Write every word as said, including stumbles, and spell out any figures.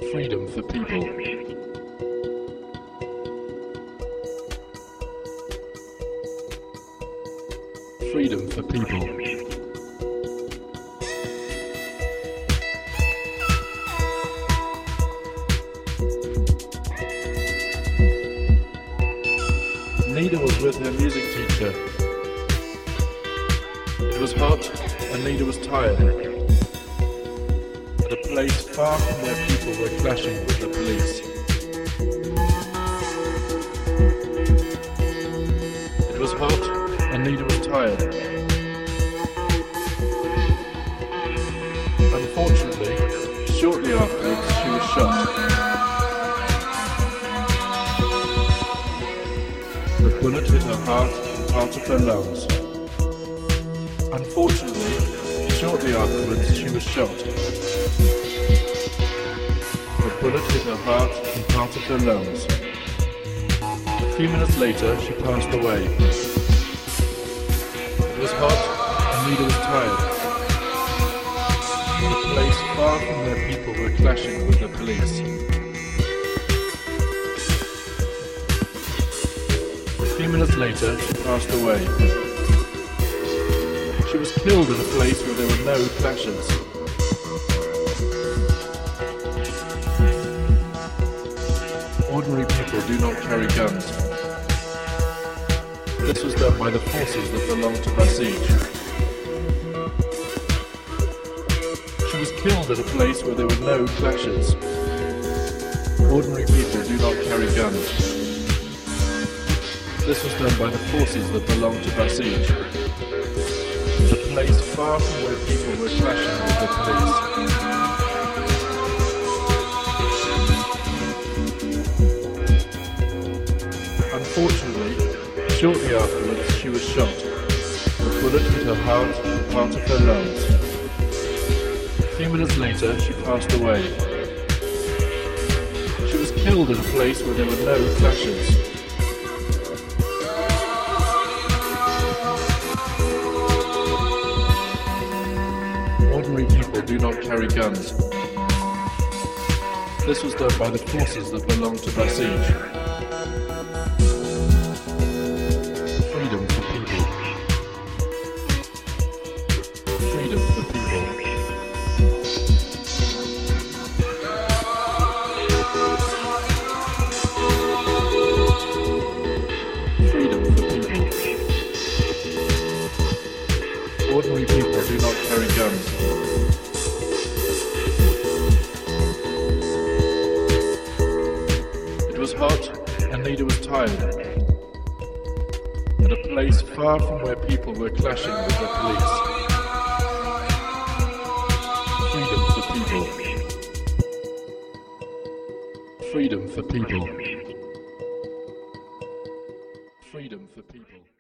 Freedom for people. Freedom for people. Nida was with her music teacher. It was hot and Nida was tired. At a place far from where people were clashing with the police. It was hot and Nida was tired. Unfortunately, shortly afterwards she was shot. The bullet hit her heart and part of her lungs. Unfortunately, shortly afterwards she was shot. The bullet hit her heart and part of her lungs. A few minutes later she passed away. It was hot and Nida was tired. A place far from where people were clashing with the police. A few minutes later she passed away. She was killed in a place where there were no clashes. Ordinary people do not carry guns. This was done by the forces that belonged to Basij. She was killed at a place where there were no clashes. Ordinary people do not carry guns. This was done by the forces that belonged to Basij. A place far from where people were clashing with the police. Unfortunately, shortly afterwards she was shot. The bullet hit her heart and part of her lungs. A few minutes later she passed away. She was killed in a place where there were no clashes. Ordinary people do not carry guns. This was done by the forces that belonged to Basij. Freedom for people. Freedom for people. Freedom for people. Ordinary people do not carry guns. It was hot and Nida was tired. At a place far from where people were clashing with the police. Freedom for people. Freedom for people. Freedom for people.